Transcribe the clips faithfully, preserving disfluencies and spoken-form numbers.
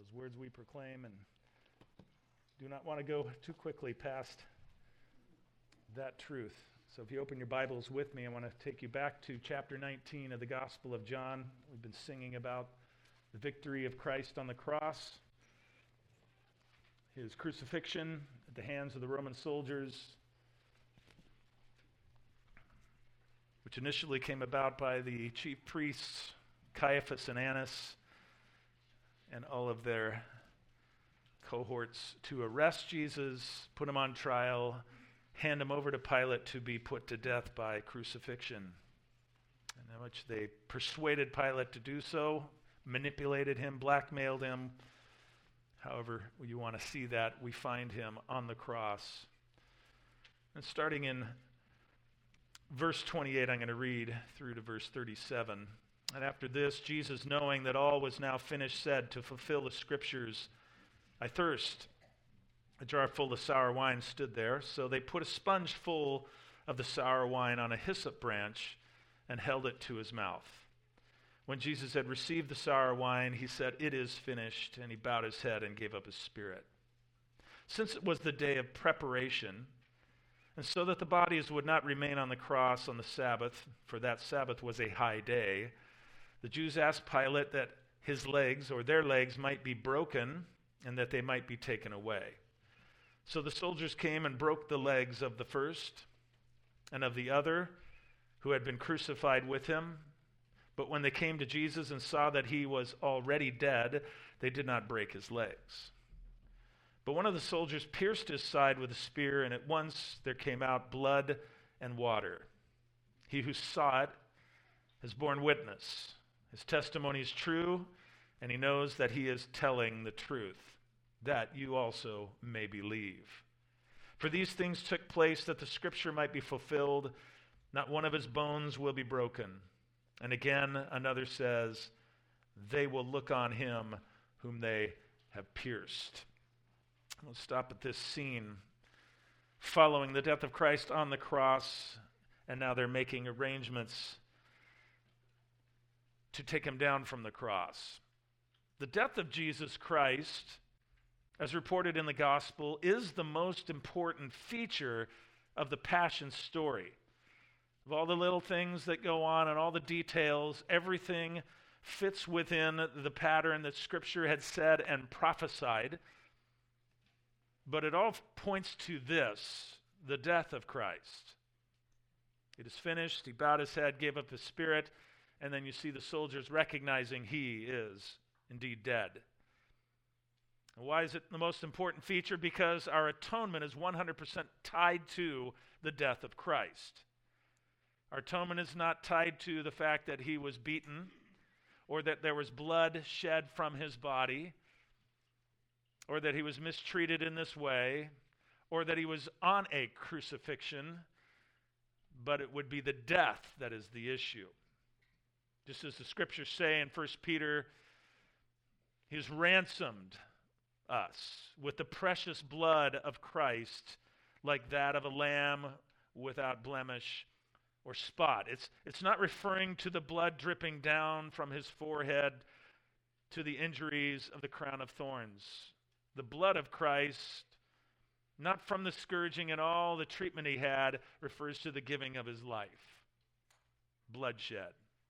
those words we proclaim, and do not want to go too quickly past that truth. So if you open your Bibles with me, I want to take you back to chapter nineteen of the Gospel of John. We've been singing about the victory of Christ on the cross, his crucifixion at the hands of the Roman soldiers, which initially came about by the chief priests, Caiaphas and Annas, and all of their cohorts to arrest Jesus, put him on trial, hand him over to Pilate to be put to death by crucifixion. And in which they persuaded Pilate to do so, manipulated him, blackmailed him. However you want to see that, we find him on the cross. And starting in verse twenty-eight, I'm going to read through to verse thirty-seven. And after this, Jesus, knowing that all was now finished, said, to fulfill the scriptures, I thirst. A jar full of sour wine stood there, so they put a sponge full of the sour wine on a hyssop branch and held it to his mouth. When Jesus had received the sour wine, he said, it is finished, and he bowed his head and gave up his spirit. Since it was the day of preparation, and so that the bodies would not remain on the cross on the Sabbath, for that Sabbath was a high day, the Jews asked Pilate that his legs, or their legs, might be broken and that they might be taken away. So the soldiers came and broke the legs of the first and of the other who had been crucified with him. But when they came to Jesus and saw that he was already dead, they did not break his legs. But one of the soldiers pierced his side with a spear, and at once there came out blood and water. He who saw it has borne witness. His testimony is true, and he knows that he is telling the truth, that you also may believe. For these things took place that the scripture might be fulfilled, not one of his bones will be broken. And again, another says, they will look on him whom they have pierced. We'll stop at this scene following the death of Christ on the cross, and now they're making arrangements to take him down from the cross. The death of Jesus Christ, as reported in the gospel, is the most important feature of the Passion story. Of all the little things that go on and all the details, everything fits within the pattern that Scripture had said and prophesied. But it all points to this, the death of Christ. It is finished. He bowed his head, gave up his spirit, and then you see the soldiers recognizing he is indeed dead. And why is it the most important feature? Because our atonement is one hundred percent tied to the death of Christ. Our atonement is not tied to the fact that he was beaten or that there was blood shed from his body or that he was mistreated in this way or that he was on a crucifixion, but it would be the death that is the issue. Just as the scriptures say in First Peter, he's ransomed us with the precious blood of Christ like that of a lamb without blemish or spot. It's, it's not referring to the blood dripping down from his forehead to the injuries of the crown of thorns. The blood of Christ, not from the scourging and all the treatment he had, refers to the giving of his life. Bloodshed.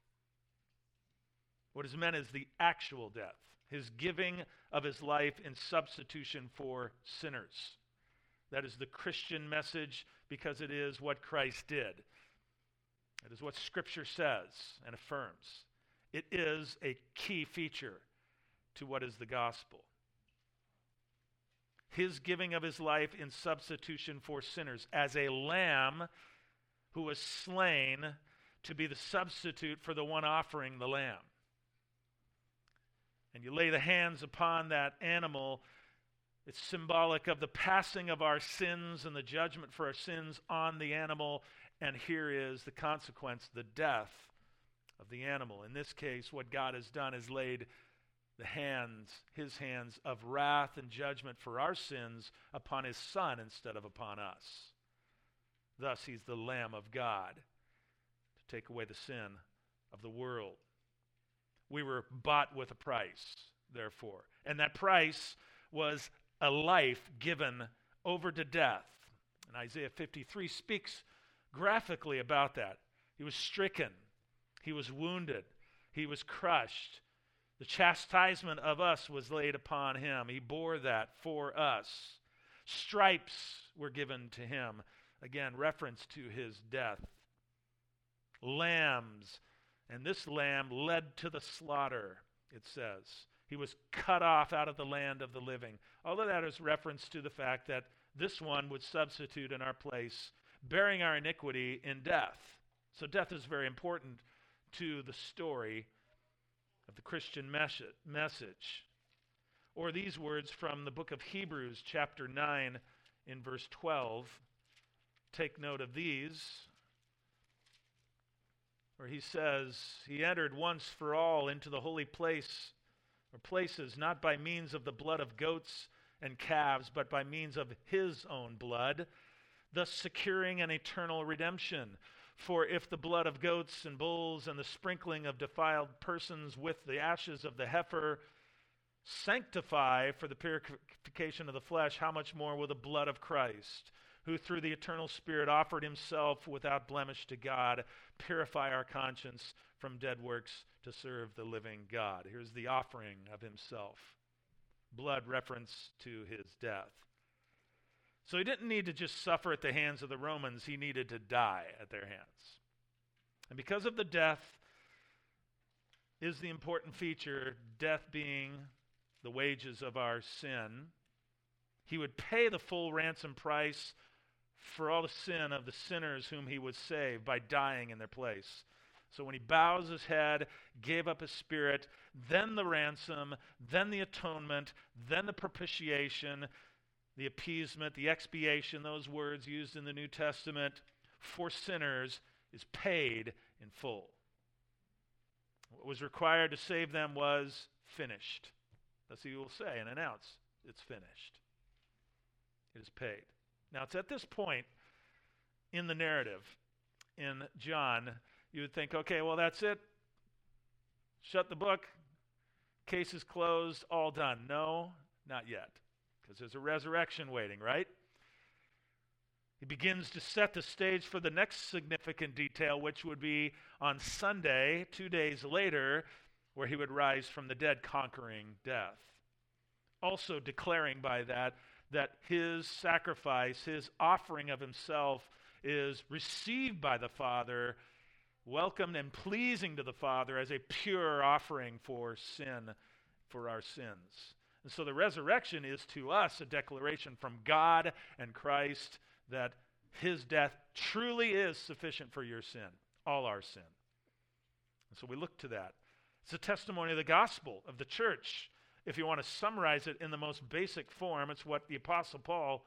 What is meant is the actual death, his giving of his life in substitution for sinners. That is the Christian message because it is what Christ did. It is what Scripture says and affirms. It is a key feature to what is the gospel. His giving of his life in substitution for sinners as a lamb who was slain to be the substitute for the one offering the lamb. And you lay the hands upon that animal, it's symbolic of the passing of our sins and the judgment for our sins on the animal. And here is the consequence, the death of the animal. In this case, what God has done is laid the hands, his hands of wrath and judgment for our sins upon his Son instead of upon us. Thus, he's the Lamb of God to take away the sin of the world. We were bought with a price, therefore. And that price was a life given over to death. And Isaiah fifty-three speaks graphically about that. He was stricken. He was wounded. He was crushed. The chastisement of us was laid upon him. He bore that for us. Stripes were given to him. Again, reference to his death. Lambs. And this lamb led to the slaughter, it says. He was cut off out of the land of the living. All of that is reference to the fact that this one would substitute in our place, bearing our iniquity in death. So death is very important to the story of the Christian message. Or these words from the book of Hebrews, chapter nine, in verse twelve. Take note of these, where he says, he entered once for all into the holy place, or places, not by means of the blood of goats and calves, but by means of his own blood, thus securing an eternal redemption. For if the blood of goats and bulls and the sprinkling of defiled persons with the ashes of the heifer sanctify for the purification of the flesh, how much more will the blood of Christ, who through the eternal Spirit offered himself without blemish to God, purify our conscience from dead works to serve the living God. Here's the offering of himself. Blood reference to his death. So he didn't need to just suffer at the hands of the Romans. He needed to die at their hands. And because of the death is the important feature, death being the wages of our sin, he would pay the full ransom price for all the sin of the sinners whom he would save by dying in their place. So when he bows his head, gave up his spirit, then the ransom, then the atonement, then the propitiation, the appeasement, the expiation, those words used in the New Testament for sinners, is paid in full. What was required to save them was finished. That's what he will say and announce. It's finished. It is paid. Now, it's at this point in the narrative in John, you would think, okay, well, that's it. Shut the book. Case is closed. All done. No, not yet. Because there's a resurrection waiting, right? He begins to set the stage for the next significant detail, which would be on Sunday, two days later, where he would rise from the dead, conquering death. Also declaring by that, that his sacrifice, his offering of himself, is received by the Father, welcomed and pleasing to the Father as a pure offering for sin, for our sins. And so the resurrection is to us a declaration from God and Christ that his death truly is sufficient for your sin, all our sin. And so we look to that. It's a testimony of the gospel of the church. If you want to summarize it in the most basic form, it's what the Apostle Paul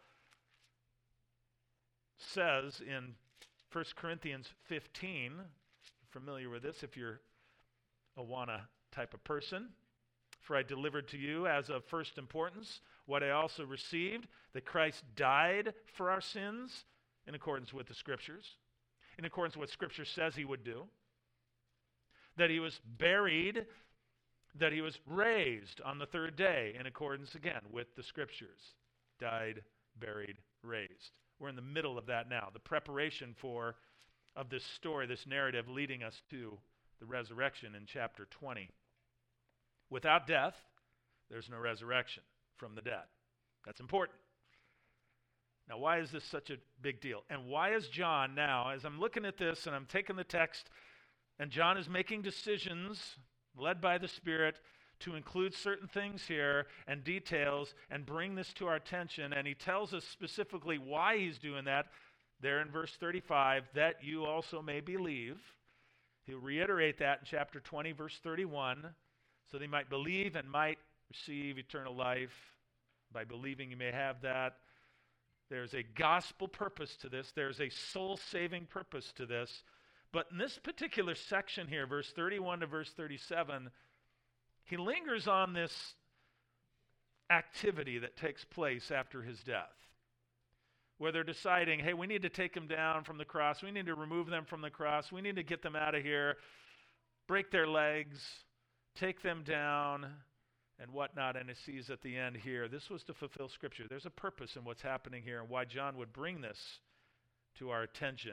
says in First Corinthians fifteen. You're familiar with this if you're a wanna type of person. For I delivered to you as of first importance what I also received, that Christ died for our sins in accordance with the Scriptures, in accordance with what Scripture says he would do, that he was buried, that he was raised on the third day in accordance, again, with the Scriptures. Died, buried, raised. We're in the middle of that now, the preparation for, of this story, this narrative leading us to the resurrection in chapter twenty. Without death, there's no resurrection from the dead. That's important. Now, why is this such a big deal? And why is John now, as I'm looking at this and I'm taking the text, and John is making decisions led by the Spirit to include certain things here and details and bring this to our attention, and he tells us specifically why he's doing that there in verse thirty-five, that you also may believe. He'll reiterate that in chapter twenty, verse thirty-one, so they might believe and might receive eternal life. By believing, you may have that. There's a gospel purpose to this. There's a soul-saving purpose to this. But in this particular section here, verse thirty-one to verse thirty-seven, he lingers on this activity that takes place after his death, where they're deciding, hey, we need to take them down from the cross. We need to remove them from the cross. We need to get them out of here, break their legs, take them down, and whatnot, and it sees at the end here, this was to fulfill Scripture. There's a purpose in what's happening here and why John would bring this to our attention.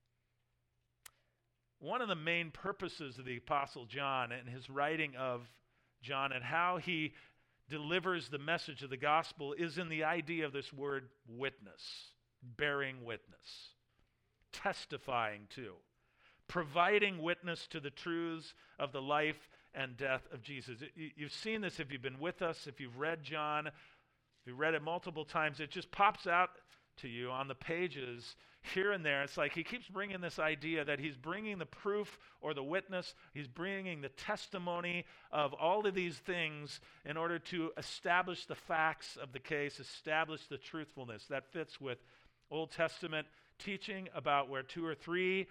One of the main purposes of the Apostle John and his writing of John and how he delivers the message of the gospel is in the idea of this word witness, bearing witness, testifying to, providing witness to the truths of the life and death of Jesus. You've seen this if you've been with us, if you've read John, if you've read it multiple times, it just pops out to you on the pages here and there. It's like he keeps bringing this idea that he's bringing the proof or the witness, he's bringing the testimony of all of these things in order to establish the facts of the case, establish the truthfulness. That fits with Old Testament teaching about where two or three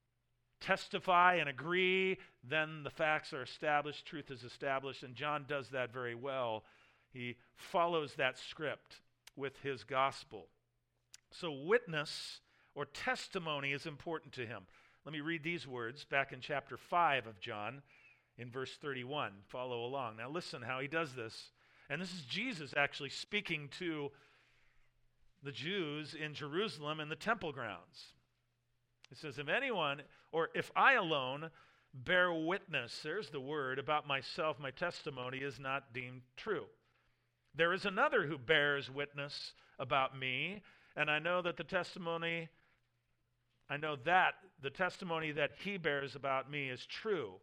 testify and agree, then the facts are established, truth is established, and John does that very well. He follows that script with his gospel. So witness or testimony is important to him. Let me read these words back in chapter five of John in verse thirty-one. Follow along. Now listen how he does this. And this is Jesus actually speaking to the Jews in Jerusalem in the temple grounds. It says, if anyone, or if I alone bear witness, there's the word, about myself, my testimony is not deemed true. There is another who bears witness about me, and I know that the testimony, I know that the testimony that he bears about me is true.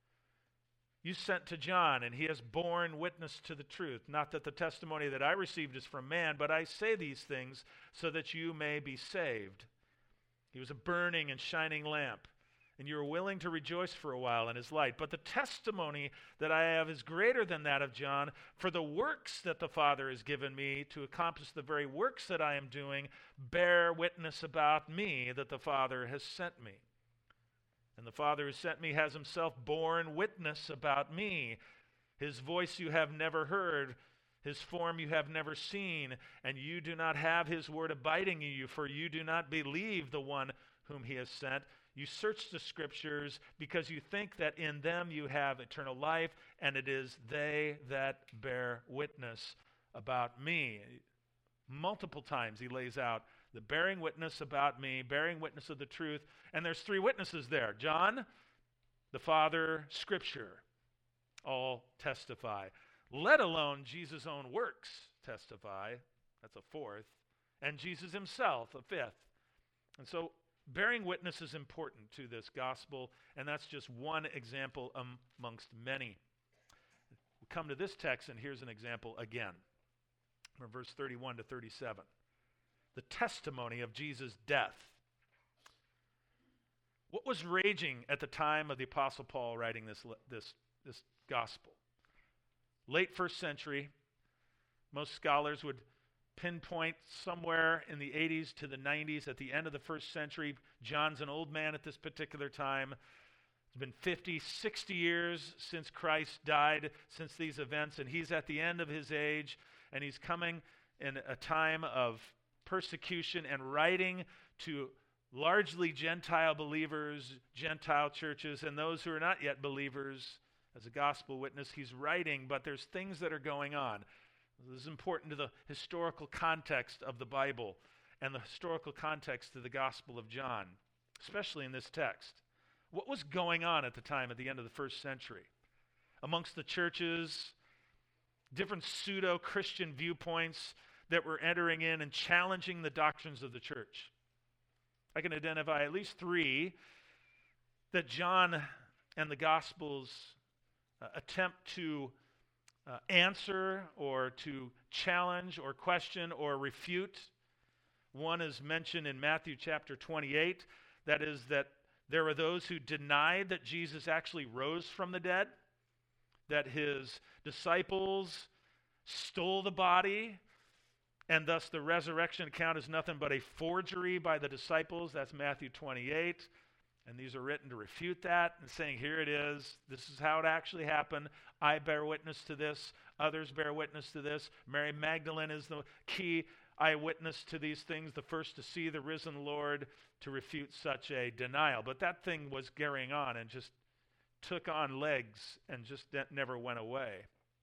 You sent to John, and he has borne witness to the truth. Not that the testimony that I received is from man, but I say these things so that you may be saved. He was a burning and shining lamp, and you were willing to rejoice for a while in his light. But the testimony that I have is greater than that of John, for the works that the Father has given me to accomplish the very works that I am doing bear witness about me that the Father has sent me. And the Father who sent me has himself borne witness about me. His voice you have never heard, his form you have never seen, and you do not have his word abiding in you, for you do not believe the one whom he has sent. You search the Scriptures because you think that in them you have eternal life, and it is they that bear witness about me. Multiple times he lays out the bearing witness about me, bearing witness of the truth, and there's three witnesses there. John, the Father, Scripture, all testify. Let alone Jesus' own works testify. That's a fourth. And Jesus himself, a fifth. And so bearing witness is important to this gospel, and that's just one example um, amongst many. We come to this text, and here's an example again, from verse thirty-one to thirty-seven. The testimony of Jesus' death. What was raging at the time of the Apostle Paul writing this, this, this gospel? Late first century, most scholars would pinpoint somewhere in the eighties to the nineties at the end of the first century. John's an old man at this particular time. It's been fifty, sixty years since Christ died, since these events, and he's at the end of his age, and he's coming in a time of persecution and writing to largely Gentile believers, Gentile churches, and those who are not yet believers. As a gospel witness, he's writing, but there's things that are going on. This is important to the historical context of the Bible and the historical context of the Gospel of John, especially in this text. What was going on at the time at the end of the first century? Amongst the churches, different pseudo-Christian viewpoints that were entering in and challenging the doctrines of the church. I can identify at least three that John and the Gospels uh, attempt to uh, answer or to challenge or question or refute. One is mentioned in Matthew chapter twenty-eight. That is that there were those who denied that Jesus actually rose from the dead, that his disciples stole the body, and thus the resurrection account is nothing but a forgery by the disciples. That's Matthew twenty-eight. And these are written to refute that and saying, here it is. This is how it actually happened. I bear witness to this. Others bear witness to this. Mary Magdalene is the key eyewitness to these things, the first to see the risen Lord, to refute such a denial. But that thing was carrying on and just took on legs and just never went away.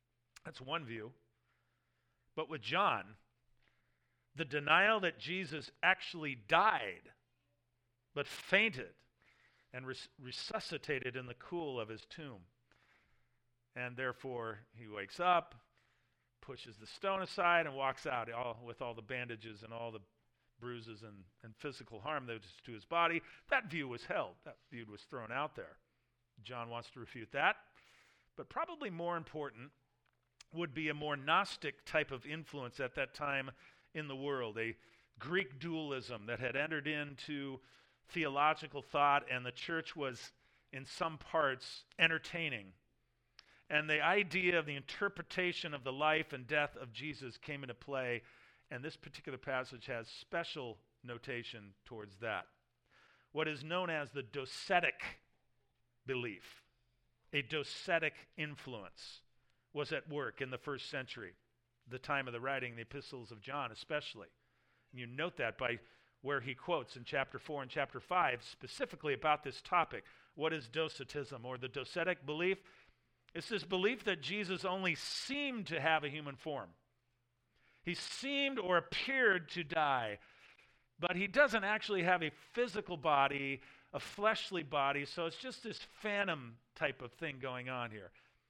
That's one view. But with John, the denial that Jesus actually died, but fainted and res- resuscitated in the cool of his tomb. And therefore, he wakes up, pushes the stone aside, and walks out all, with all the bandages and all the bruises and, and physical harm that was to his body. That view was held. That view was thrown out there. John wants to refute that. But probably more important would be a more Gnostic type of influence at that time in the world, a Greek dualism that had entered into theological thought, and the church was, in some parts, entertaining. And the idea of the interpretation of the life and death of Jesus came into play, and this particular passage has special notation towards that. What is known as the docetic belief, a docetic influence, was at work in the first century, the time of the writing, the epistles of John especially. And you note that by where he quotes in chapter four and chapter five specifically about this topic. What is docetism, or the docetic belief? It's this belief that Jesus only seemed to have a human form. He seemed or appeared to die, but he doesn't actually have a physical body, a fleshly body, so it's just this phantom type of thing going on here.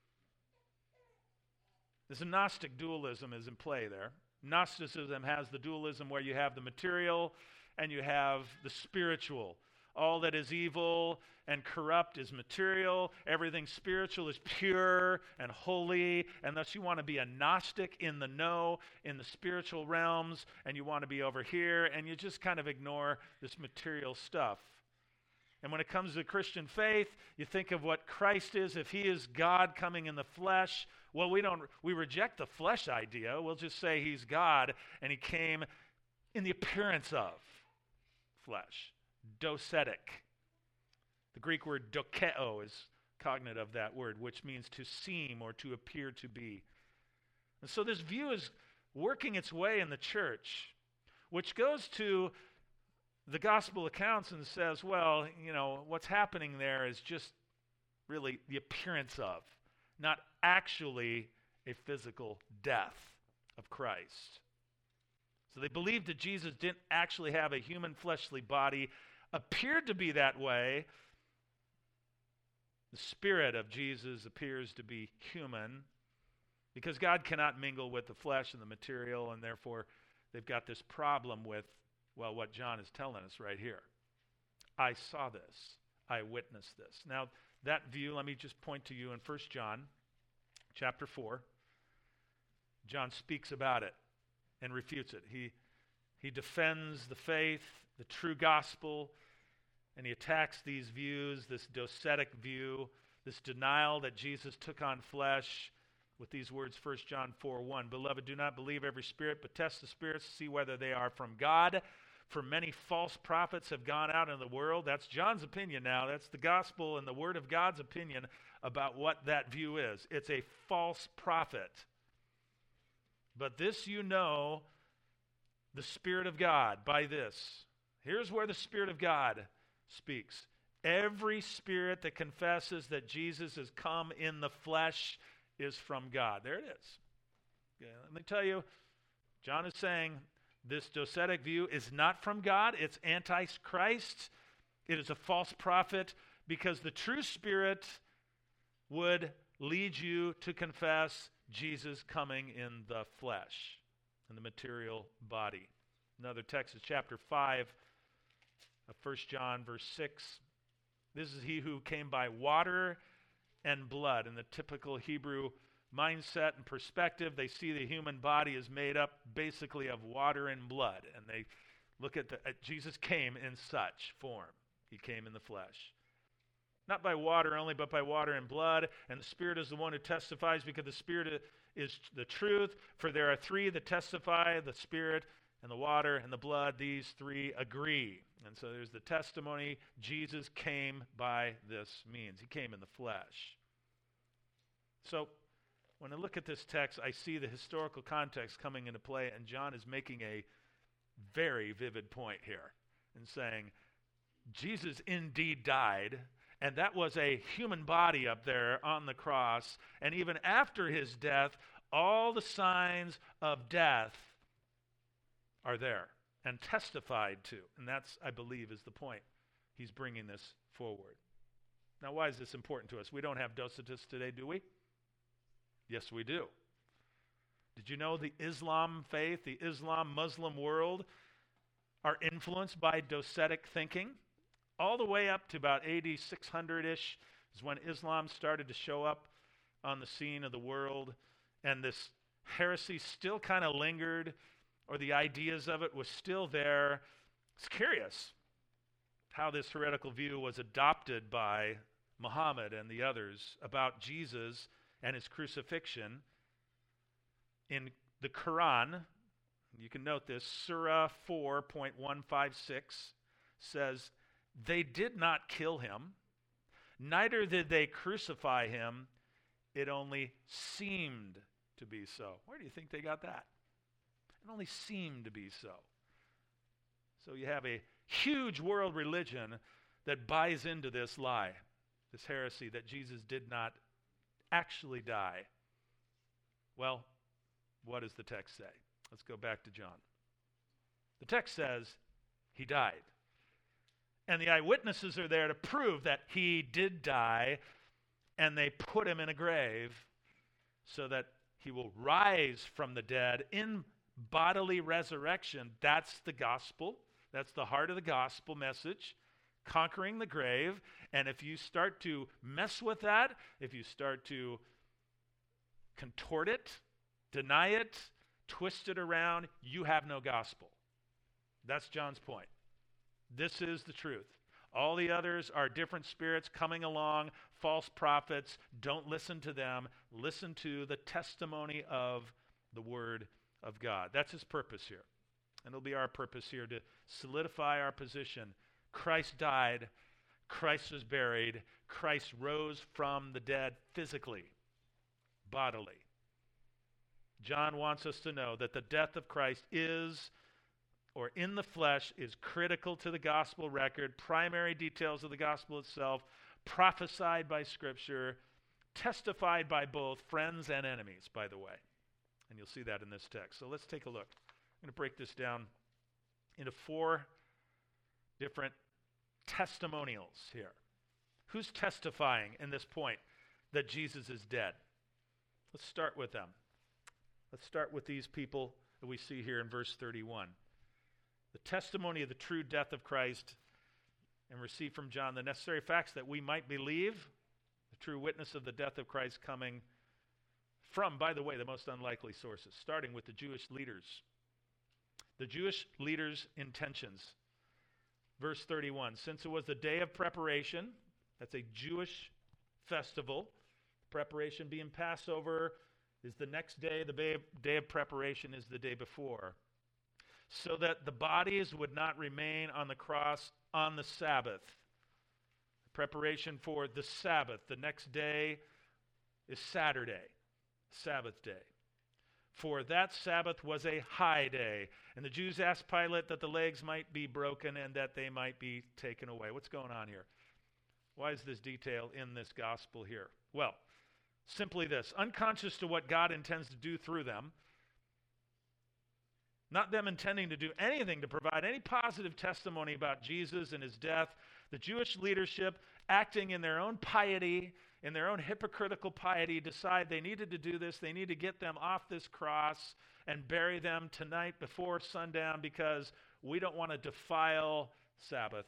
This Gnostic dualism is in play there. Gnosticism has the dualism where you have the material and you have the spiritual. All that is evil and corrupt is material. Everything spiritual is pure and holy. And thus you want to be a Gnostic in the know, in the spiritual realms, and you want to be over here, and you just kind of ignore this material stuff. And when it comes to the Christian faith, you think of what Christ is. If he is God coming in the flesh, well, we don't we reject the flesh idea. We'll just say he's God, and he came in the appearance of flesh. Docetic. The Greek word dokeo is cognate of that word, which means to seem or to appear to be. And so this view is working its way in the church, which goes to the gospel accounts and says, well, you know, what's happening there is just really the appearance of, not actually a physical death of Christ. So they believed that Jesus didn't actually have a human fleshly body, appeared to be that way. The spirit of Jesus appears to be human because God cannot mingle with the flesh and the material, and therefore they've got this problem with, well, what John is telling us right here. I saw this. I witnessed this. Now, that view, let me just point to you in First John chapter four. John speaks about it and refutes it. He, he defends the faith, the true gospel, and he attacks these views, this docetic view, this denial that Jesus took on flesh with these words, First John four one. Beloved, do not believe every spirit, but test the spirits to see whether they are from God. For many false prophets have gone out in the world. That's John's opinion now. That's the gospel and the word of God's opinion about what that view is. It's a false prophet. But this you know, the Spirit of God, by this. Here's where the Spirit of God speaks. Every spirit that confesses that Jesus has come in the flesh is from God. There it is. Okay, let me tell you, John is saying this docetic view is not from God. It's antichrist. It is a false prophet because the true spirit would lead you to confess Jesus coming in the flesh, in the material body. Another text is chapter five of First John, verse six. This is he who came by water and blood. In the typical Hebrew mindset and perspective, they see the human body is made up basically of water and blood. And they look at, the, at Jesus came in such form. He came in the flesh. Not by water only, but by water and blood. And the Spirit is the one who testifies, because the Spirit is the truth. For there are three that testify, the Spirit and the water and the blood. These three agree. And so there's the testimony. Jesus came by this means. He came in the flesh. So when I look at this text, I see the historical context coming into play, and John is making a very vivid point here in saying, Jesus indeed died, and that was a human body up there on the cross, and even after his death, All the signs of death are there and testified to. And that's, I believe, is the point. He's bringing this forward. Now, why is this important to us? We don't have Docetus today, do we? Yes, we do. Did you know the Islam faith, the Islam Muslim world are influenced by Docetic thinking? All the way up to about A D six hundred-ish is when Islam started to show up on the scene of the world, and this heresy still kind of lingered, or the ideas of it was still there. It's curious how this heretical view was adopted by Muhammad and the others about Jesus and his crucifixion. In the Quran, you can note this, Surah four point one five six says, "They did not kill him, neither did they crucify him. It only seemed to be so." Where do you think they got that? It only seemed to be so. So you have a huge world religion that buys into this lie, this heresy that Jesus did not actually die. Well, what does the text say? Let's go back to John. The text says he died. And the eyewitnesses are there to prove that he did die, and they put him in a grave so that he will rise from the dead in bodily resurrection. That's the gospel. That's the heart of the gospel message, conquering the grave. And if you start to mess with that, if you start to contort it, deny it, twist it around, you have no gospel. That's John's point. This is the truth. All the others are different spirits coming along, false prophets. Don't listen to them. Listen to the testimony of the Word of God. That's his purpose here. And it'll be our purpose here to solidify our position. Christ died. Christ was buried. Christ rose from the dead physically, bodily. John wants us to know that the death of Christ is, or in the flesh, is critical to the gospel record, primary details of the gospel itself, prophesied by Scripture, testified by both friends and enemies, by the way. And you'll see that in this text. So let's take a look. I'm going to break this down into four different testimonials here. Who's testifying in this point that Jesus is dead? Let's start with them. Let's start with these people that we see here in verse thirty-one. The testimony of the true death of Christ, and receive from John the necessary facts that we might believe, the true witness of the death of Christ coming from, by the way, the most unlikely sources, starting with the Jewish leaders. The Jewish leaders' intentions. Verse thirty-one, since it was the day of preparation, that's a Jewish festival, preparation being Passover is the next day, the day of, day of preparation is the day before, so that the bodies would not remain on the cross on the Sabbath. Preparation for the Sabbath. The next day is Saturday, Sabbath day. For that Sabbath was a high day. And the Jews asked Pilate that the legs might be broken and that they might be taken away. What's going on here? Why is this detail in this gospel here? Well, simply this. Unconscious to what God intends to do through them, not them intending to do anything to provide any positive testimony about Jesus and his death, the Jewish leadership, acting in their own piety, in their own hypocritical piety, decide they needed to do this. They need to get them off this cross and bury them tonight before sundown because we don't want to defile Sabbath.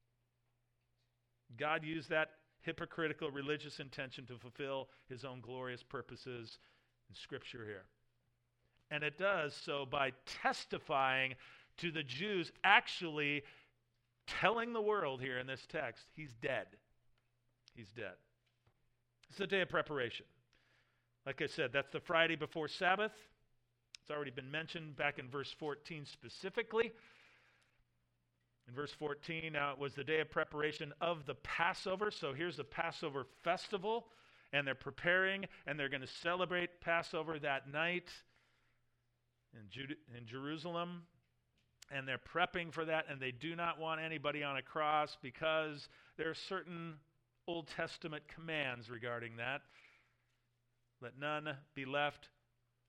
God used that hypocritical religious intention to fulfill his own glorious purposes in Scripture here. And it does so by testifying to the Jews, actually telling the world here in this text, he's dead. He's dead. It's the day of preparation. Like I said, that's the Friday before Sabbath. It's already been mentioned back in verse fourteen specifically. In verse fourteen, now it was the day of preparation of the Passover. So here's the Passover festival, and they're preparing, and they're going to celebrate Passover that night in, Jude- in Jerusalem, and they're prepping for that, and they do not want anybody on a cross because there are certain Old Testament commands regarding that. Let none be left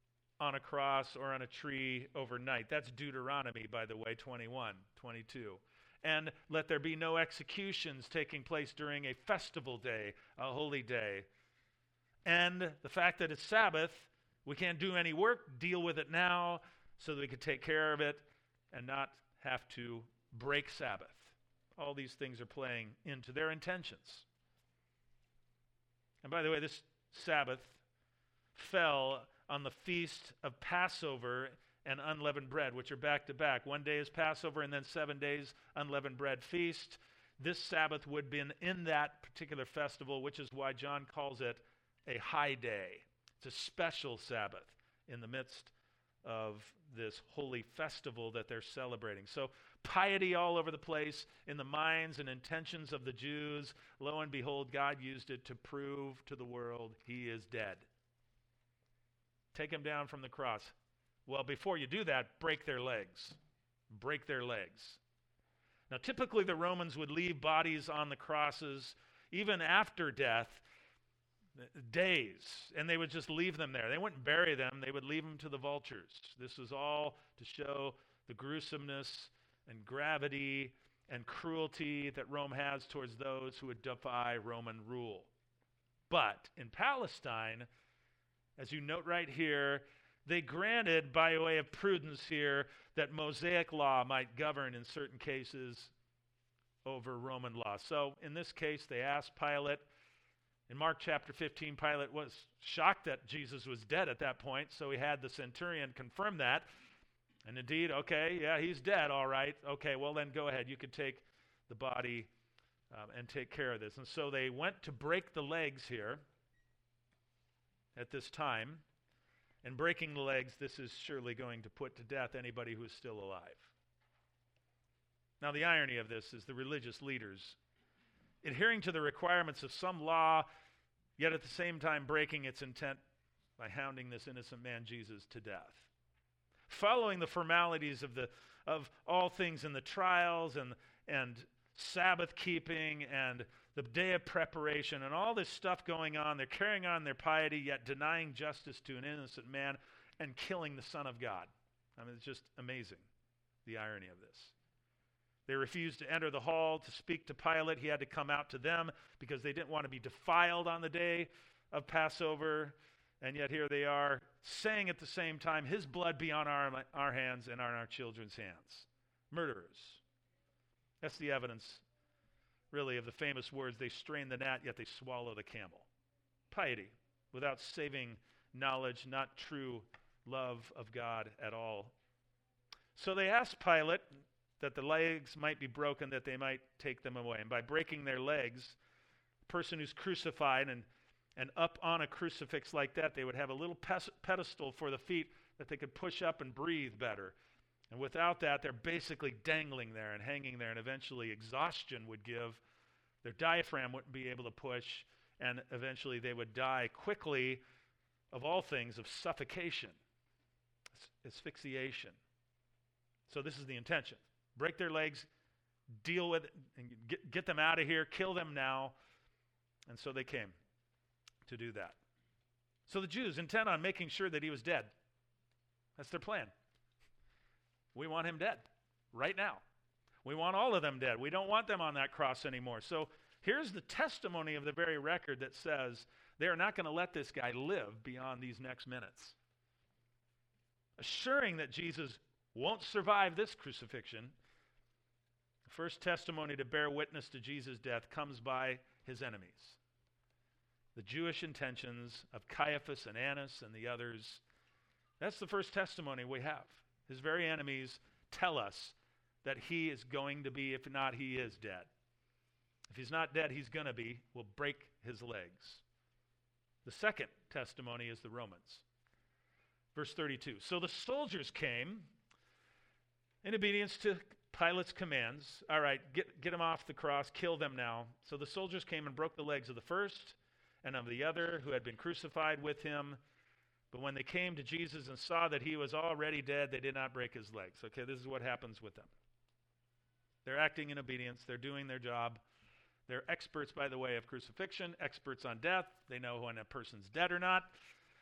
on a cross or on a tree overnight. That's Deuteronomy, by the way, twenty-one, twenty-two. And let there be no executions taking place during a festival day, a holy day. And the fact that it's Sabbath, we can't do any work, deal with it now so that we could take care of it and not have to break Sabbath. All these things are playing into their intentions. And by the way, this Sabbath fell on the feast of Passover and unleavened bread, which are back to back. One day is Passover and then seven days unleavened bread feast. This Sabbath would have been in that particular festival, which is why John calls it a high day. It's a special Sabbath in the midst of this holy festival that they're celebrating. So piety all over the place in the minds and intentions of the Jews. Lo and behold, God used it to prove to the world he is dead. Take him down from the cross. Well, before you do that, break their legs. Break their legs. Now, typically the Romans would leave bodies on the crosses even after death, days, and they would just leave them there. They wouldn't bury them. They would leave them to the vultures. This was all to show the gruesomeness and gravity and cruelty that Rome has towards those who would defy Roman rule. But in Palestine, as you note right here, they granted, by way of prudence here, that Mosaic law might govern in certain cases over Roman law. So in this case, they asked Pilate. In Mark chapter fifteen, Pilate was shocked that Jesus was dead at that point, so he had the centurion confirm that. And indeed, okay, yeah, he's dead, all right. Okay, well then go ahead. You could take the body um, and take care of this. And so they went to break the legs here at this time. And breaking the legs, this is surely going to put to death anybody who is still alive. Now, the irony of this is the religious leaders, adhering to the requirements of some law, yet at the same time breaking its intent by hounding this innocent man, Jesus, to death. Following the formalities of the of all things in the trials and and Sabbath keeping and the day of preparation and all this stuff going on, they're carrying on their piety, yet denying justice to an innocent man and killing the Son of God. I mean, it's just amazing, the irony of this. They refused to enter the hall to speak to Pilate. He had to come out to them because they didn't want to be defiled on the day of Passover. And yet here they are saying at the same time, his blood be on our, our hands and on our children's hands. Murderers. That's the evidence, really, of the famous words, they strain the gnat, yet they swallow the camel. Piety, without saving knowledge, not true love of God at all. So they asked Pilate that the legs might be broken, that they might take them away. And by breaking their legs, a person who's crucified and, and up on a crucifix like that, they would have a little pes- pedestal for the feet that they could push up and breathe better. And without that, they're basically dangling there and hanging there, and eventually exhaustion would give. Their diaphragm wouldn't be able to push, and eventually they would die quickly, of all things, of suffocation, asphyxiation. So this is the intention. Break their legs, deal with it, and get, get them out of here, kill them now. And so they came to do that. So the Jews intent on making sure that he was dead. That's their plan. We want him dead right now. We want all of them dead. We don't want them on that cross anymore. So here's the testimony of the very record that says they are not going to let this guy live beyond these next minutes. Assuring that Jesus won't survive this crucifixion, the first testimony to bear witness to Jesus' death comes by his enemies. The Jewish intentions of Caiaphas and Annas and the others. That's the first testimony we have. His very enemies tell us that he is going to be, if not, he is dead. If he's not dead, he's going to be. We'll break his legs. The second testimony is the Romans. Verse thirty-two. So the soldiers came in obedience to Pilate's commands. All right, get, get him off the cross, kill them now. So the soldiers came and broke the legs of the first and of the other who had been crucified with him. But when they came to Jesus and saw that he was already dead, they did not break his legs. Okay, this is what happens with them. They're acting in obedience. They're doing their job. They're experts, by the way, of crucifixion, experts on death. They know when a person's dead or not.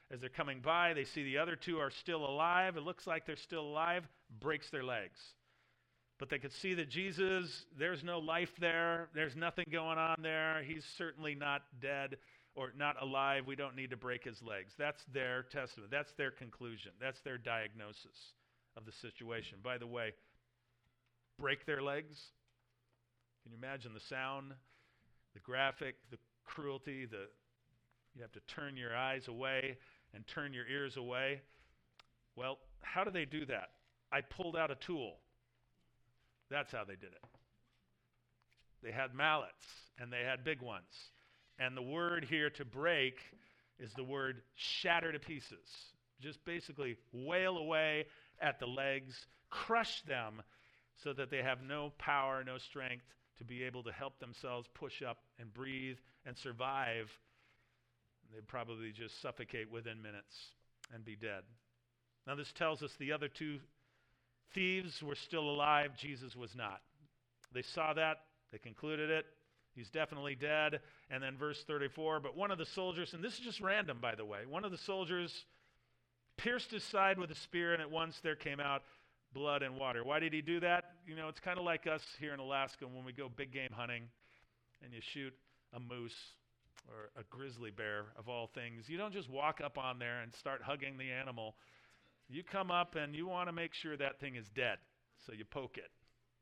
As they're coming by, they see the other two are still alive. It looks like they're still alive, breaks their legs. But they could see that Jesus, there's no life there. There's nothing going on there. He's certainly not dead or not alive. We don't need to break his legs. That's their testament. That's their conclusion. That's their diagnosis of the situation. By the way, break their legs. Can you imagine the sound, the graphic, the cruelty, the you have to turn your eyes away and turn your ears away? Well, how do they do that? I pulled out a tool. That's how they did it. They had mallets, and they had big ones. And the word here to break is the word shatter to pieces. Just basically wail away at the legs, crush them so that they have no power, no strength to be able to help themselves push up and breathe and survive. They'd probably just suffocate within minutes and be dead. Now this tells us the other two thieves were still alive. Jesus was not. They saw that. They concluded it. He's definitely dead. And then verse thirty-four, but one of the soldiers, and this is just random, by the way, one of the soldiers pierced his side with a spear, and at once there came out blood and water. Why did he do that? You know, it's kind of like us here in Alaska when we go big game hunting and you shoot a moose or a grizzly bear, of all things. You don't just walk up on there and start hugging the animal. You come up and you want to make sure that thing is dead, so you poke it.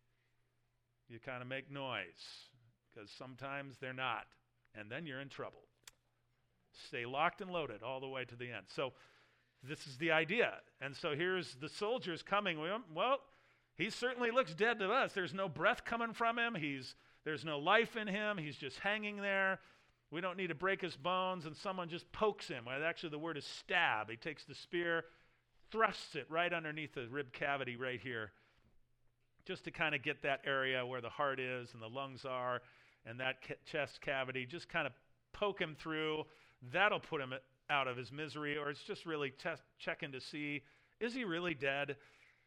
You kind of make noise, because sometimes they're not, and then you're in trouble. Stay locked and loaded all the way to the end. So this is the idea. And so here's the soldiers coming with him. Well, he certainly looks dead to us. There's no breath coming from him. He's there's no life in him. He's just hanging there. We don't need to break his bones, and someone just pokes him. Well, actually, the word is stab. He takes the spear, thrusts it right underneath the rib cavity right here, just to kind of get that area where the heart is and the lungs are, and that ca- chest cavity, just kind of poke him through. That'll put him out of his misery, or it's just really test, checking to see, is he really dead?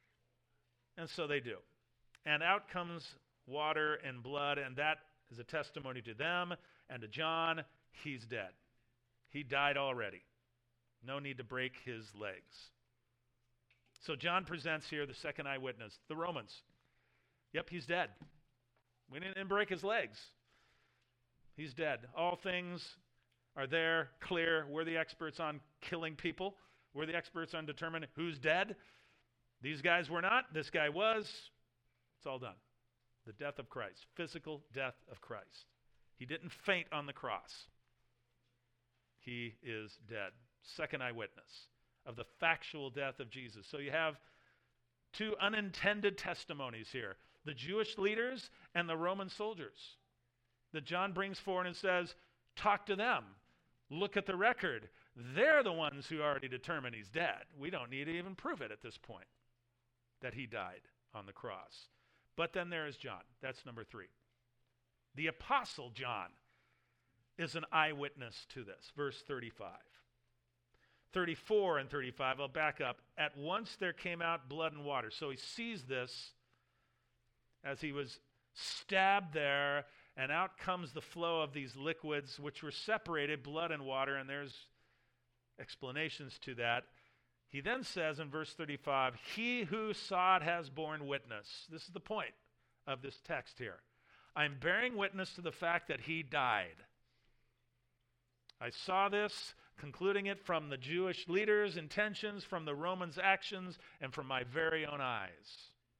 And so they do. And out comes water and blood, and that is a testimony to them and to John. He's dead. He died already. No need to break his legs. So John presents here the second eyewitness, the Romans. Yep, he's dead. We didn't break his legs. He's dead. All things are there, clear. We're the experts on killing people. We're the experts on determining who's dead. These guys were not. This guy was. It's all done. The death of Christ. Physical death of Christ. He didn't faint on the cross. He is dead. Second eyewitness of the factual death of Jesus. So you have two unintended testimonies here. The Jewish leaders and the Roman soldiers that John brings forward and says, talk to them. Look at the record. They're the ones who already determined he's dead. We don't need to even prove it at this point that he died on the cross. But then there is John. That's number three. The Apostle John is an eyewitness to this. Verse thirty-five. thirty-four and thirty-five, I'll back up. At once there came out blood and water. So he sees this as he was stabbed there, and out comes the flow of these liquids, which were separated, blood and water, and there's explanations to that. He then says in verse thirty-five, he who saw it has borne witness. This is the point of this text here. I'm bearing witness to the fact that he died. I saw this, concluding it from the Jewish leaders' intentions, from the Romans' actions, and from my very own eyes.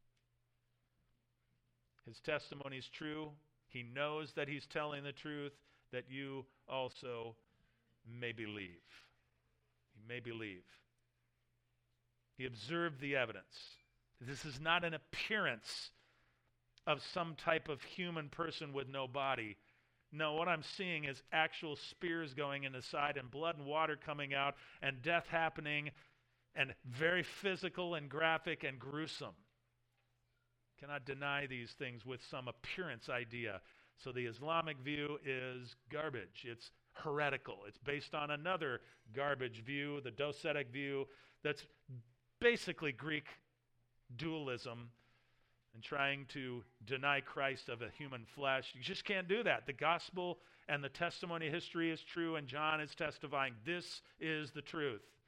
His testimony is true. He knows that he's telling the truth, that you also may believe. You may believe. He observed the evidence. This is not an appearance of some type of human person with no body. No, what I'm seeing is actual spears going in the side and blood and water coming out and death happening, and very physical and graphic and gruesome. Cannot deny these things with some appearance idea. So the Islamic view is garbage. It's heretical. It's based on another garbage view, the docetic view, that's basically Greek dualism and trying to deny Christ of a human flesh. You just can't do that. The gospel and the testimony history is true, and John is testifying this is the truth.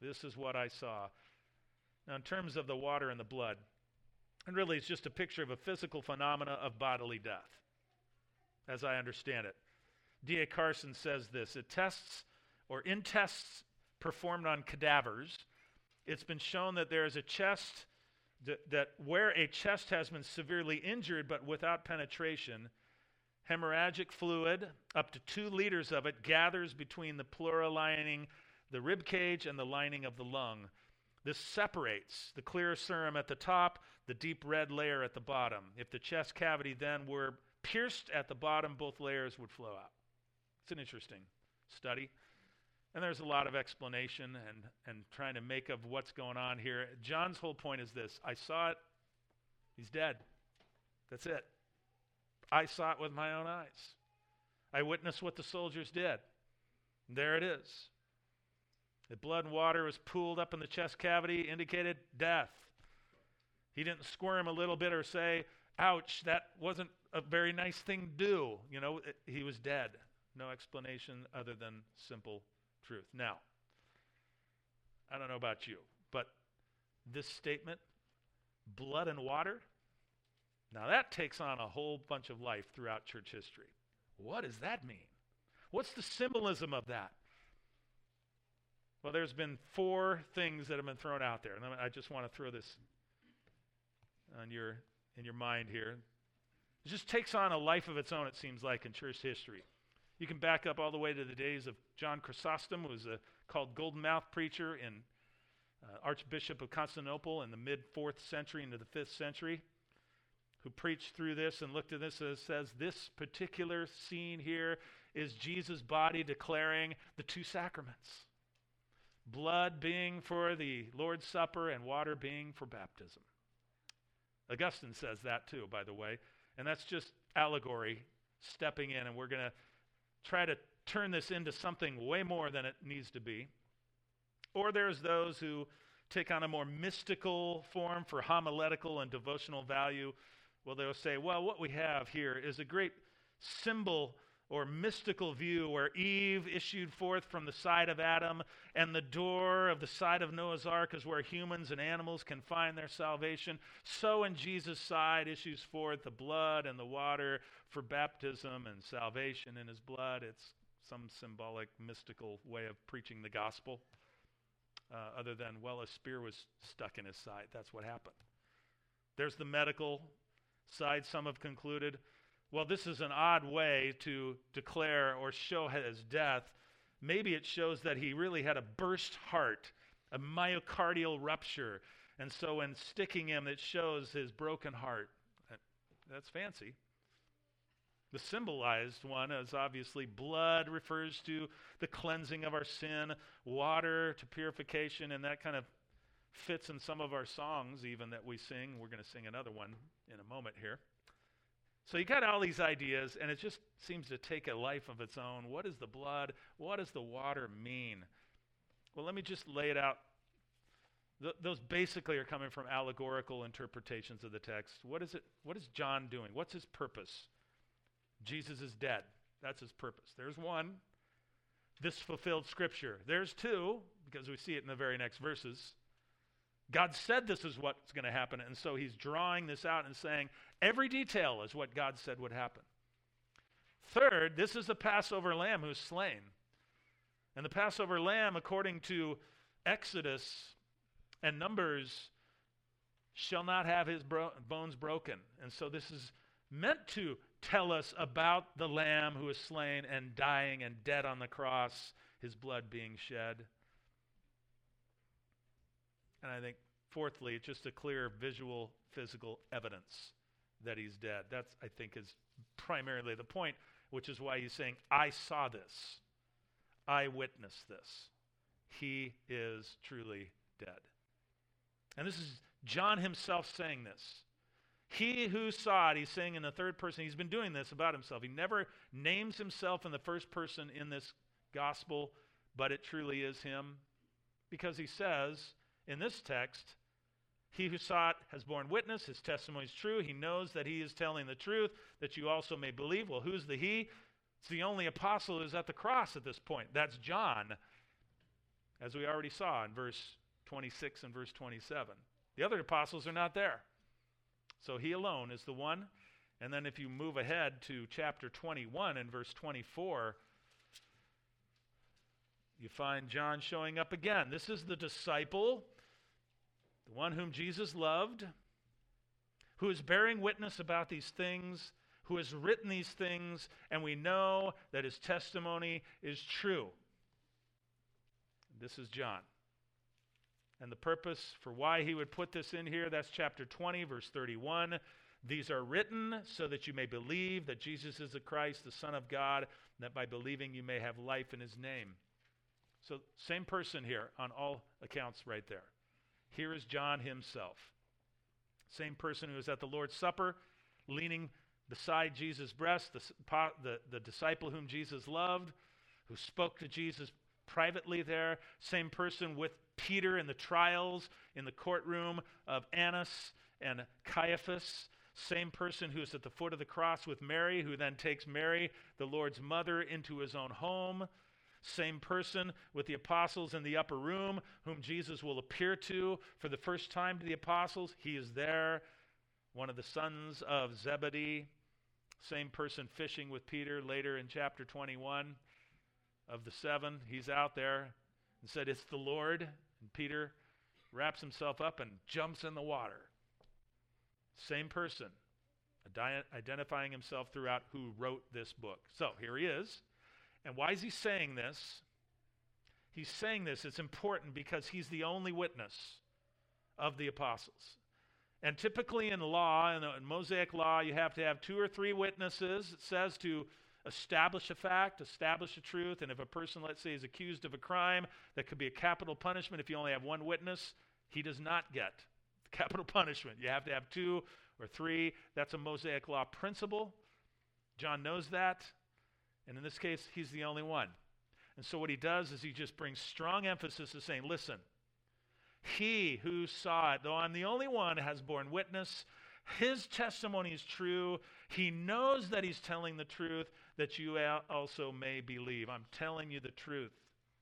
This is what I saw. Now, in terms of the water and the blood, and really it's just a picture of a physical phenomena of bodily death, as I understand it. D A Carson says this: it tests, or in tests performed on cadavers, it's been shown that there is a chest, that, that where a chest has been severely injured but without penetration, hemorrhagic fluid, up to two liters of it, gathers between the pleura lining, the rib cage, and the lining of the lung. This separates the clear serum at the top, the deep red layer at the bottom. If the chest cavity then were pierced at the bottom, both layers would flow out. It's an interesting study. And there's a lot of explanation and, and trying to make of what's going on here. John's whole point is this: I saw it, he's dead. That's it. I saw it with my own eyes. I witnessed what the soldiers did. There it is. The blood and water was pooled up in the chest cavity, indicated death. He didn't squirm a little bit or say, ouch, that wasn't a very nice thing to do. You know, it, he was dead. No explanation other than simple truth. Now, I don't know about you, but this statement, blood and water, now that takes on a whole bunch of life throughout church history. What does that mean? What's the symbolism of that? Well, there's been four things that have been thrown out there, and I just want to throw this on your in your mind here. It just takes on a life of its own, it seems like, in church history. You can back up all the way to the days of John Chrysostom, who was a called Golden Mouth preacher and uh, Archbishop of Constantinople in the mid-fourth century into the fifth century, who preached through this and looked at this and says, this particular scene here is Jesus' body declaring the two sacraments. Blood being for the Lord's Supper and water being for baptism. Augustine says that too, by the way. And that's just allegory stepping in, and we're going to try to turn this into something way more than it needs to be. Or there's those who take on a more mystical form for homiletical and devotional value. Well, they'll say, well, what we have here is a great symbol or mystical view where Eve issued forth from the side of Adam, and the door of the side of Noah's Ark is where humans and animals can find their salvation. So in Jesus' side issues forth the blood and the water for baptism and salvation in his blood. It's some symbolic, mystical way of preaching the gospel, uh, other than, well, a spear was stuck in his side. That's what happened. There's the medical side. Some have concluded, well, this is an odd way to declare or show his death. Maybe it shows that he really had a burst heart, a myocardial rupture. And so in sticking him, it shows his broken heart. That's fancy. The symbolized one is obviously blood refers to the cleansing of our sin, water to purification, and that kind of fits in some of our songs even that we sing. We're going to sing another one in a moment here. So you got all these ideas, and it just seems to take a life of its own. What is the blood? What does the water mean? Well, let me just lay it out. Th- those basically are coming from allegorical interpretations of the text. What is it? What is John doing? What's his purpose? Jesus is dead. That's his purpose. There's one. This fulfilled Scripture. There's two, because we see it in the very next verses. God said this is what's going to happen, and so he's drawing this out and saying every detail is what God said would happen. Third, this is the Passover lamb who's slain. And the Passover lamb, according to Exodus and Numbers, shall not have his bro- bones broken. And so this is meant to tell us about the lamb who is slain and dying and dead on the cross, his blood being shed. And I think, fourthly, it's just a clear visual, physical evidence that he's dead. That's, I think, is primarily the point, which is why he's saying, I saw this. I witnessed this. He is truly dead. And this is John himself saying this. He who saw it, he's saying in the third person, he's been doing this about himself. He never names himself in the first person in this gospel, but it truly is him, because he says, in this text, he who saw it has borne witness, his testimony is true, he knows that he is telling the truth, that you also may believe. Well, who's the he? It's the only apostle who's at the cross at this point. That's John. as we already saw in verse twenty-six and verse twenty-seven. The other apostles are not there. So he alone is the one. And then if you move ahead to chapter twenty-one and verse twenty-four, you find John showing up again. This is the disciple, the one whom Jesus loved, who is bearing witness about these things, who has written these things, and we know that his testimony is true. This is John. And the purpose for why he would put this in here, that's chapter twenty, verse thirty-one. These are written so that you may believe that Jesus is the Christ, the Son of God, and that by believing you may have life in his name. So same person here on all accounts right there. Here is John himself. Same person who was at the Lord's Supper, leaning beside Jesus' breast, the, the, the disciple whom Jesus loved, who spoke to Jesus privately there. Same person with Peter in the trials in the courtroom of Annas and Caiaphas. Same person who is at the foot of the cross with Mary, who then takes Mary, the Lord's mother, into his own home. Same person with the apostles in the upper room, whom Jesus will appear to for the first time to the apostles. He is there, one of the sons of Zebedee. Same person fishing with Peter later in chapter twenty-one of the seven. He's out there and said, "It's the Lord." And Peter wraps himself up and jumps in the water. Same person, identifying himself throughout, who wrote this book. So here he is. And why is he saying this? He's saying this, it's important because he's the only witness of the apostles. And typically in law, in, in Mosaic law, you have to have two or three witnesses, it says, to establish a fact, establish a truth. And if a person, let's say, is accused of a crime, that could be a capital punishment. If you only have one witness, he does not get capital punishment. You have to have two or three. That's a Mosaic law principle. John knows that. And in this case, he's the only one. And so what he does is he just brings strong emphasis to saying, listen, he who saw it, though I'm the only one, has borne witness. His testimony is true. He knows that he's telling the truth, that you also may believe. I'm telling you the truth.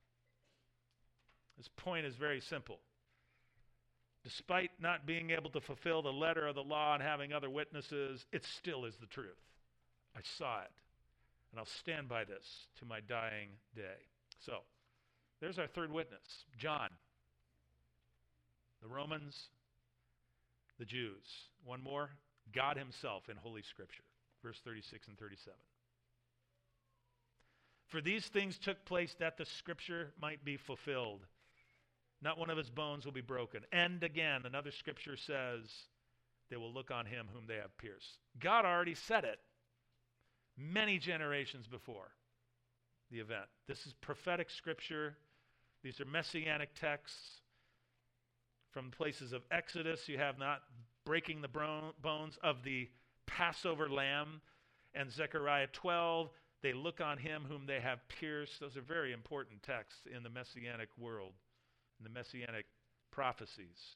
This point is very simple. Despite not being able to fulfill the letter of the law and having other witnesses, it still is the truth. I saw it. And I'll stand by this to my dying day. So, there's our third witness, John. The Romans, the Jews. One more, God himself in Holy Scripture. Verse thirty-six and thirty-seven. For these things took place that the Scripture might be fulfilled. Not one of his bones will be broken. And again, another Scripture says, they will look on him whom they have pierced. God already said it many generations before the event. This is prophetic Scripture. These are messianic texts. From places of Exodus, you have not breaking the bro- bones of the Passover lamb. And Zechariah twelve, they look on him whom they have pierced. Those are very important texts in the messianic world, in the messianic prophecies.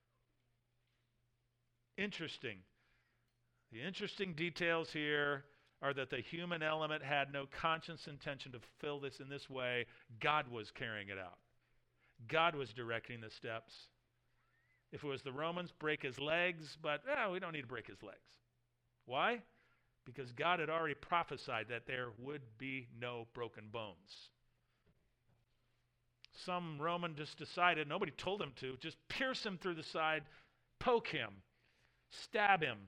Interesting. The interesting details here are that the human element had no conscious intention to fulfill this in this way. God was carrying it out. God was directing the steps. If it was the Romans, break his legs, but eh, we don't need to break his legs. Why? Because God had already prophesied that there would be no broken bones. Some Roman just decided, nobody told him to, just pierce him through the side, poke him, stab him.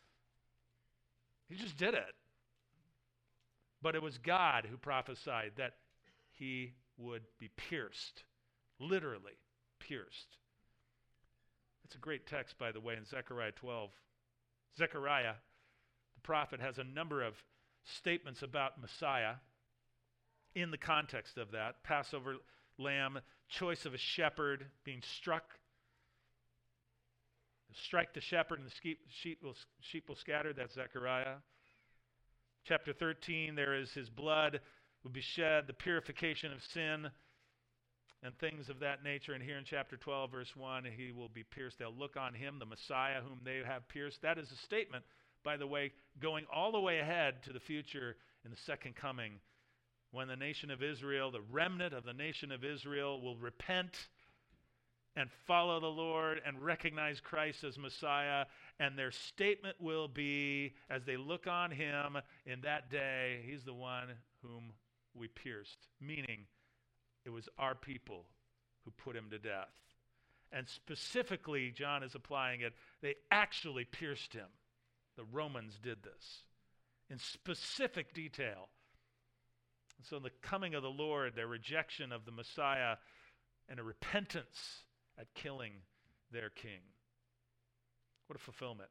He just did it. But it was God who prophesied that he would be pierced, literally pierced. It's a great text, by the way, in Zechariah twelve. Zechariah, the prophet, has a number of statements about Messiah in the context of that. Passover lamb, choice of a shepherd, being struck. Strike the shepherd and the sheep, sheep, will, sheep will scatter. That's Zechariah. Chapter thirteen, there is his blood will be shed, the purification of sin, and things of that nature. And here in chapter twelve, verse one, he will be pierced. They'll look on him, the Messiah whom they have pierced. That is a statement, by the way, going all the way ahead to the future in the second coming, when the nation of Israel, the remnant of the nation of Israel, will repent and follow the Lord and recognize Christ as Messiah, and their statement will be, as they look on him in that day, he's the one whom we pierced, meaning it was our people who put him to death. And specifically, John is applying it, they actually pierced him. The Romans did this in specific detail. And so the coming of the Lord, their rejection of the Messiah, and a repentance at killing their king. What a fulfillment.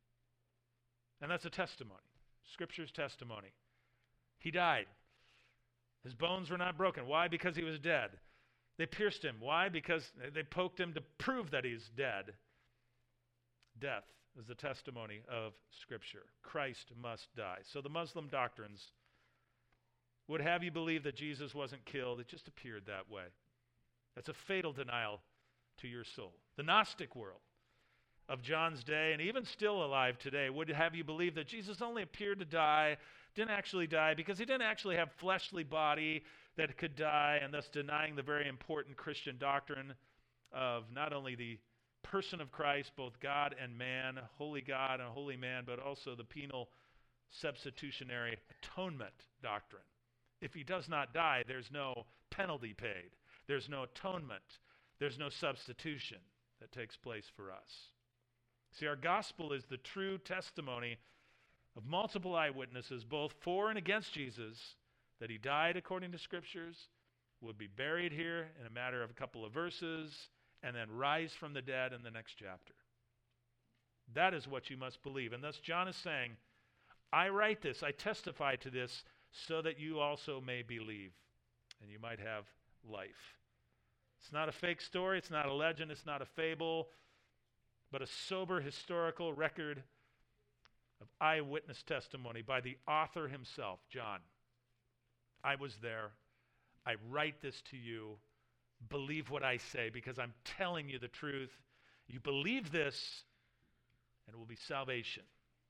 And that's a testimony. Scripture's testimony. He died. His bones were not broken. Why? Because he was dead. They pierced him. Why? Because they poked him to prove that he's dead. Death is the testimony of Scripture. Christ must die. So the Muslim doctrines would have you believe that Jesus wasn't killed. It just appeared that way. That's a fatal denial to your soul. The Gnostic world of John's day, and even still alive today, would have you believe that Jesus only appeared to die, didn't actually die, because he didn't actually have fleshly body that could die, and thus denying the very important Christian doctrine of not only the person of Christ, both God and man, holy God and holy man, but also the penal substitutionary atonement doctrine. If he does not die, there's no penalty paid. There's no atonement. There's no substitution that takes place for us. See, our gospel is the true testimony of multiple eyewitnesses, both for and against Jesus, that he died according to Scriptures, would be buried here in a matter of a couple of verses, and then rise from the dead in the next chapter. That is what you must believe. And thus John is saying, I write this, I testify to this, so that you also may believe, and you might have life. It's not a fake story, it's not a legend, it's not a fable, but a sober historical record of eyewitness testimony by the author himself, John. I was there. I write this to you. Believe what I say, because I'm telling you the truth. You believe this, and it will be salvation.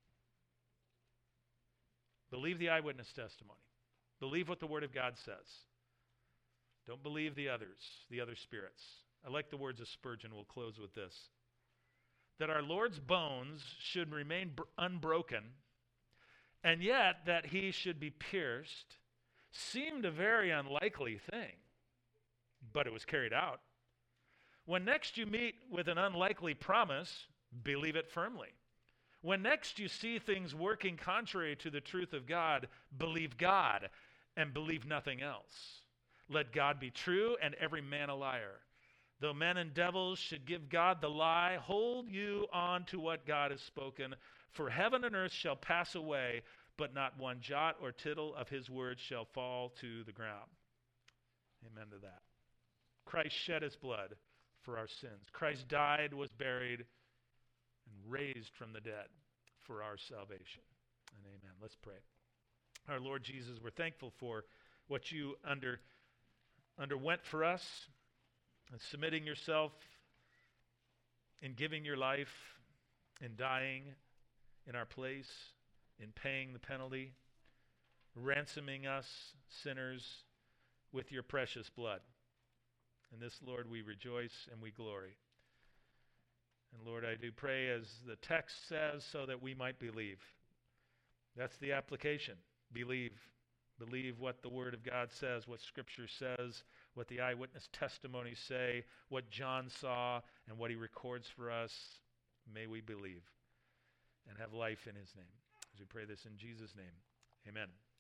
Believe the eyewitness testimony. Believe what the Word of God says. Don't believe the others, the other spirits. I like the words of Spurgeon. We'll close with this. That our Lord's bones should remain br- unbroken, and yet that he should be pierced, seemed a very unlikely thing, but it was carried out. When next you meet with an unlikely promise, believe it firmly. When next you see things working contrary to the truth of God, believe God and believe nothing else. Let God be true and every man a liar. Though men and devils should give God the lie, hold you on to what God has spoken. For heaven and earth shall pass away, but not one jot or tittle of his words shall fall to the ground. Amen to that. Christ shed his blood for our sins. Christ died, was buried, and raised from the dead for our salvation. And amen. Let's pray. Our Lord Jesus, we're thankful for what you under, underwent for us, and submitting yourself, in giving your life, in dying in our place, in paying the penalty, ransoming us sinners with your precious blood. In this, Lord, we rejoice and we glory. And Lord, I do pray, as the text says, so that we might believe. That's the application. Believe. Believe what the Word of God says, what Scripture says, what the eyewitness testimonies say, what John saw, and what he records for us. May we believe and have life in his name. As we pray this in Jesus' name, amen.